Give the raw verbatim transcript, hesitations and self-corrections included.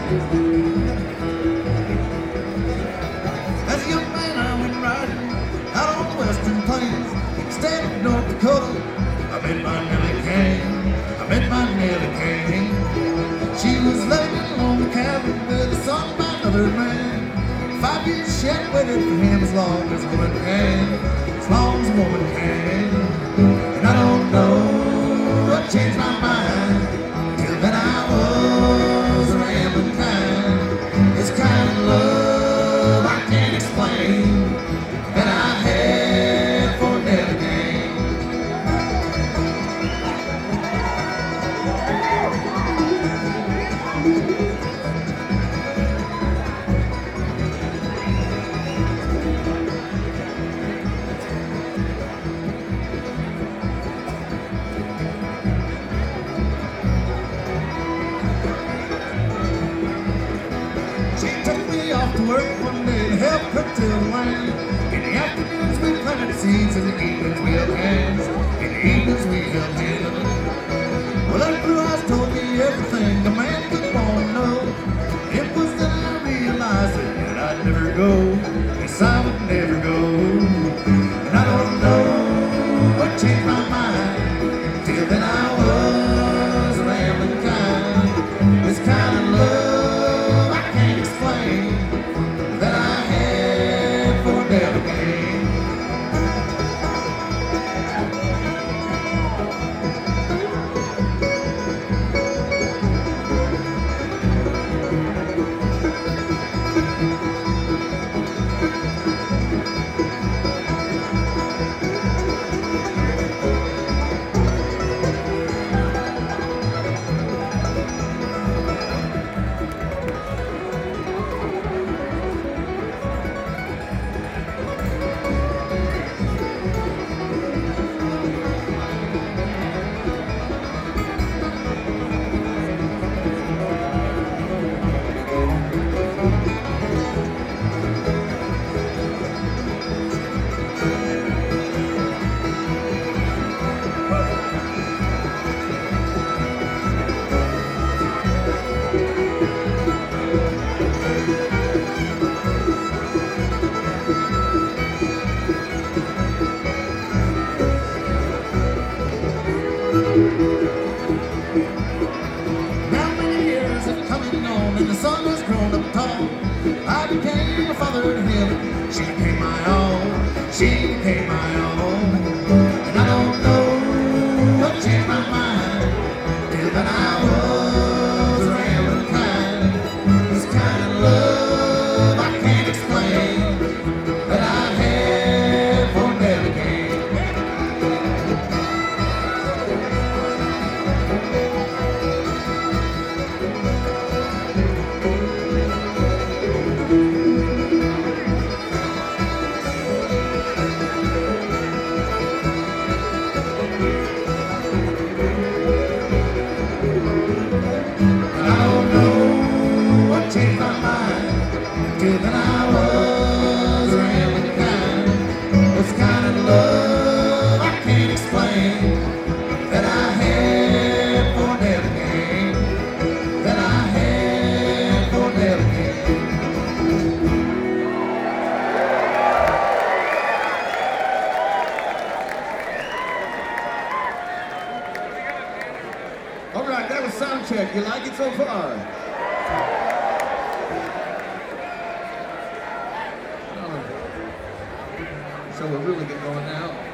As a young man, I went riding out on the western plains, state of North Dakota. I met my Nellie Kane. I met my Nellie Kane. She was living in a lonely cabin with a son by another man. Five years she had waited for him as long as a woman can, as long as a woman can. And I don't know what changed my mind, till then I was a rambling kind. This kind of love I can't explain that I had for Nellie Kane. She took me off to work one day to help her till the land. In the afternoons we planted seeds, in the evenings we held hands. In the evenings we held hands. Well, that blue eyes told me everything a man could want to know. It was then I realized that I'd never go. Yes, I would never go. And I don't know what changed my mind, till then I was a rambling kind. This kind of love I can't explain that I had for Nellie Kane. Now many years have come and gone, and the son has grown up tall. I became a father to him. She became my all. She became my all. And I don't know what changed my mind, till then I was a rambling kind. This kind of love I can't explain that I had for Nellie Kane. Changed my mind, till then I was a rambling kind. This kind of love I can't explain that I had for Nellie Kane, that I had for Nellie Kane. All right, that was sound check. You like it so far? So we're really getting going now.